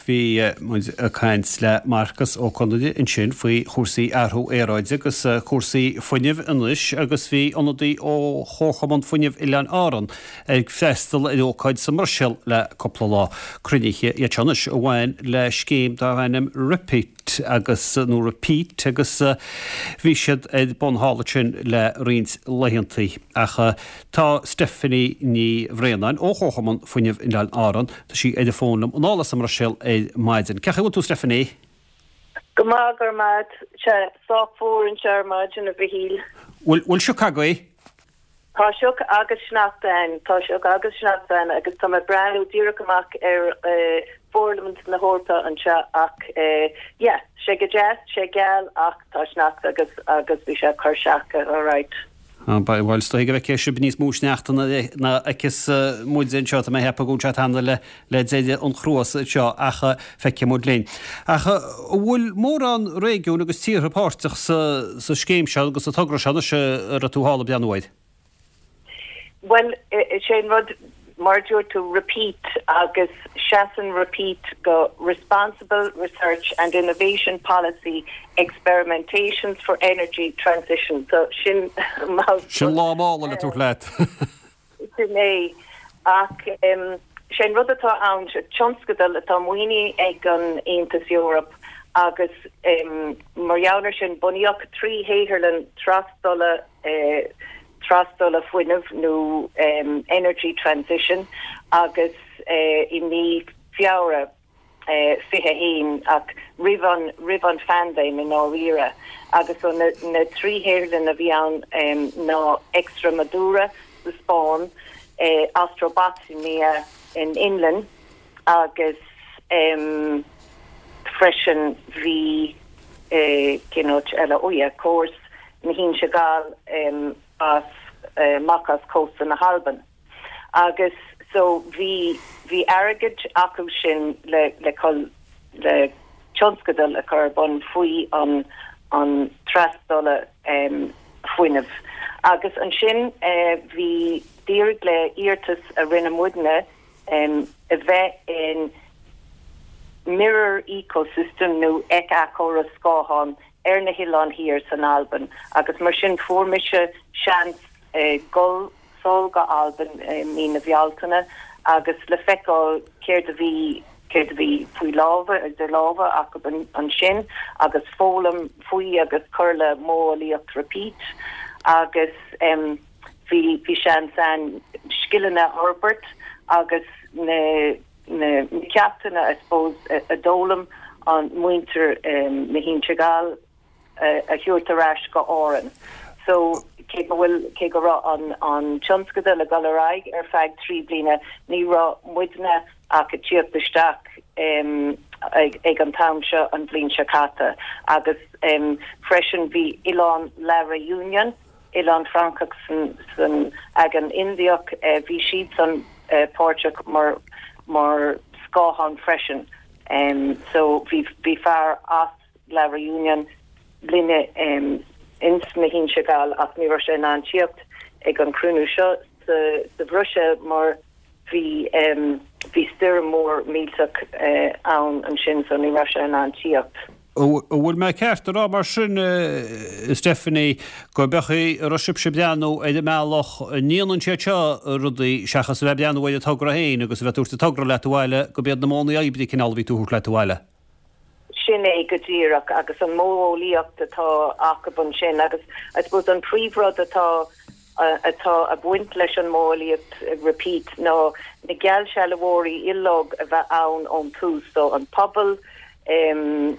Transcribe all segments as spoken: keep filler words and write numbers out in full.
bhí a caiint le Marcus ó Conduide in sin faoi chósaí airthú éráide agus chósaí fuinneamh inis agus bhí anadaí ó chóchamán fuinneamh i lean áran ag festal i ócáid sa marisial le coppla lá cruniche i teannis ó bhhain le scéim dá bhainim repeat agus nó repeat agus bhí siad ag bon hála sin le riint leihantaí acha tá Stephanie ní bhréanain ó chóchamán fuinneamh i lean áran tá sí é de fónam an álas am Rochelle é maidin. Cecha go tú Stephanie? Gomagar mad se softfór in Sharmad in a bhíl. Bhfuil Chicago é? Tá seoch agus snachtain, tá seoch agus snachtain agus tá me breú díreach amach ar fórlamant na hórta an se ach yeah, sé go jazz, sé geal ach tá snacht agus agus bhí se chuseacha, all right. Bhil sto go bheith sé níos músneachtainna na agus muidin seo a mé hepa gúte hanna le le déide an chrúas seo acha feice mód léin. Acha bhfuil mór an régiún agus tíorthapáirteach sa scéim seo agus a tugra seanna se ar a túhála beanúid. Well, sé rud marúir to repeat agus Shasan repeat go responsible research and innovation policy experimentations for energy transition. So sin sin lá mála le tú leat. Sin é ach sin rud atá ann tionscadal atá muoine ag an Aontas Europe agus marjouner sin buníoch trí héherlen trasdolle trasdolle fuineh nó energy transition agus i ní fiára fihe héin ach rivan rivan fandaim in áíra agus so na, na trí héirlen a bhí an um, ná Extremadura sa Spáin, uh, Astrobatimia in Inland agus um, freisin bhí cinot eile uia cós na hín se gáil um, as uh, Macas Coast na Halban agus so bhí hí agad acu sin le le col le tionscadal a carbon faoi an an trasdolle um, fuineh agus an sin hí uh, dírig le irtas a rinne mudne um, a bheith in mirror ecosystem nó ec acóra scáhan ar na hián hir san Alban agus mar sin formise sean uh, gol solga Alban uh, mí na bhealtainna agus le feicáil céir de bhí céir de bhí faoi láva ag de láva ach an, an sin agus fólam faoi agus curla móíocht repeat agus um, bhí bhí sean san skillna Orbert agus na na ceaptainna I suppose a, a dólam an muinter um, na hín tegal uh, a hiúrtarás go áran. So ke bhfuil ke go ra an an tionscada le galaraig ar feig trí blina ní ra muidna ach a tíocht besteach um, ag, ag an tamse an blin chacata agus um, freisin bhí Ilan Lara Union Ilan Francach san, san ag an Indiach uh, bhí siad san uh, Portuach mar mar scáhan freisin um, so bhí bhí fear as Lara Union blinne um, ins na hín se gáil ach ní ra sé an tíocht ag an crúnú seo sa bhrúise mar hí um, hí stir mór mílteach uh, ann an sin so ní ra sé an tíocht. Bhfuil me ceart ará mar sin Stephanie go bechaí roisib se beanú é de meach níanann sé teo rudaí seachas bheith beanú bhile tugra héin agus bheith úrta tugra le bhile go bead na móna aibdí cinál bhí túthúr le bhile. Sin é go ddíireach agus an mólíocht atá acabun sin agus I suppose an príomhrad atá uh, atá a buint leis an mólíocht uh, repeat nó na geall se lehórí illog a bheith ann ón tús so an pobl um,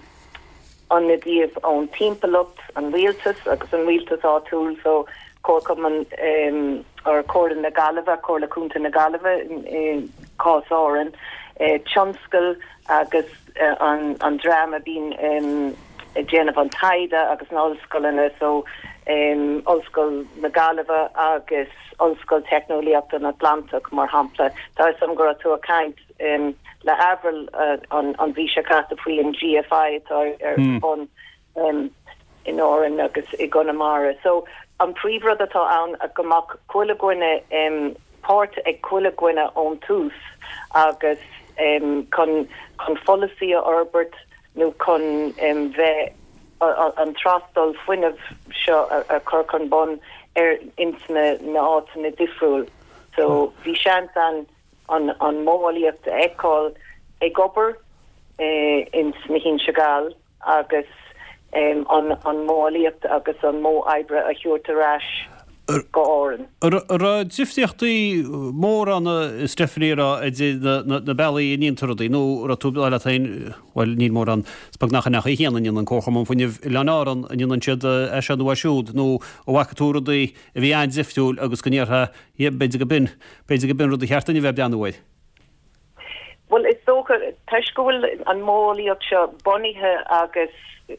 an na díobh ón timpachtacht an rialtas agus an rialtas á túl so cócam an um, ar córan na galibh cór leúnta na galibh in cás áran uh, tionscail agus uh, an, an drama bín um, déanamh an taide agus na ollscoileanna so um, ollscoil na galibh agus ollscoil technoliacht an Atlantic mar hampla tá sam go tú a kaint um, le abril uh, an an bhí se cata faoi an G F I atá ar an um, in áran agus i Gonamara so an príomhrad atá ann a gomach chuile gine um, páirt ag chuile gine ón tús agus um, con con policy Albert nu con um, ve an trastal fuineh seo a chur chun bon ar intna na áit na difriúil. So bhí seans an an an móíocht eáil ag gobar uh, in smihin segal agus um, an an móíocht agus an mó ebre a hiúrtarráis go áran. Ra difriochtaí mór an Stephanie na bailí íontardaí nó ra tú eile tain bhil ní mór an spagnach nach chéanaan an cócham faoineh leanáran an inan siad e se nó siúd nó ó bhacatúradaí a bhí ein difriúil agus goníortha beidir go bin beidir go bin rud a cheartta ní bheith deanúid. Well, is socha teiscoil an móíocht seo bonithe agus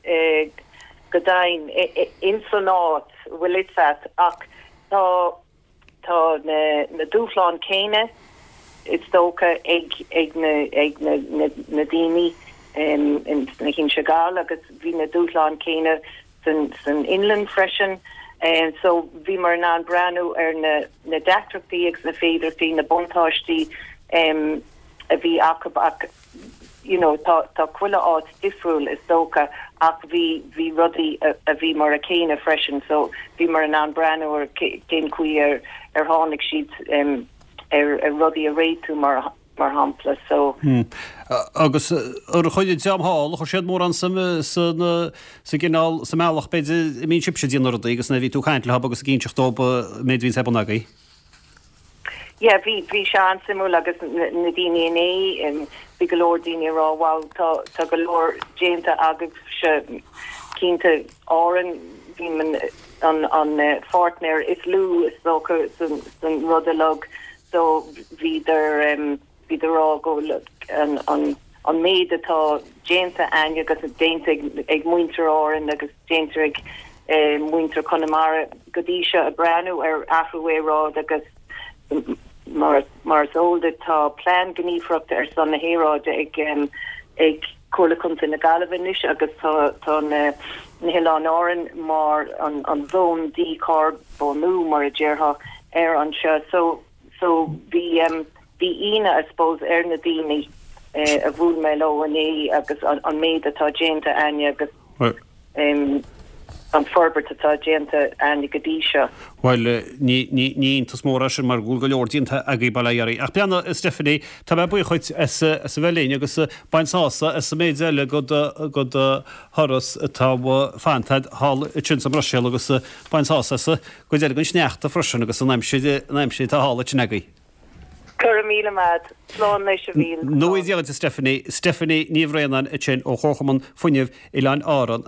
godain insonáit bhfuil it fat ach tá tá na na dúfláin céine is tócha ag ag na ag na na na daoine um, in na chin segal agus bhí na dúfláin céine san san inland freisin and so bhí mar ná breanú ar na na deachtartaí agus na féidirtaí na buntáistí um, a bhí acabach you know tá tá cuile áit difriúil is tócha ach bhí bhí rudaí a bhí mar a céine freisin so bhí mar an an breanú ar cén cuí ar ar tháinig siad um, ar ar rudaí a réitú mar mar hampla so hmm. uh, agus ar chuide deamháil chu siad mór an sa sa gginál sa meach beidir mín sibse díana rudaí agus na bhí tú chaint le agus cínteach dóba méid hín sebannagaí. Yeah, vi vi sean simú agus na daine é um, bhí go leor daine rá bháil tá tá go leor déanta agus se cínta áran bhí man an an uh, fortnéir is lú is socha san san rudalog so bhí der um, bhí der rá go an an an méid atá déanta aine agus déanta ag muintear áran agus déanta ag uh, muintear Connemara godí se a breanú ar afrúé rád agus um, Mar mars olde tá plan gnífracht ar san na héráide ag um, ag cholakunta na galvanis agus tá tá na na hián áran mar an an zón dí carbonú mar a djeirha ar an se so so bhí um, bhí ine I suppose ar na daoine uh, a bhúl me lo ané agus an, an méid atá déanta aine agus well. um, an forbert atá déanta aine godíise. Weil ní ní ní tas mór sin mar gúil go leor dínta a gé bailairí. Ach beanna Stephanie tá bheith buí chuid as sa bhelín agus bainsása as sa méid eile go go thoras tá fantaid hall sin sa Brussel agus bainsása go déile gon sneachta freisin agus naimsí naimsí tá hála tnagaí. Cur míle mad slán leis a bhíl. Nó is Stephanie Stephanie níomhréanan a sin ó chóchaman fuineh i lein áran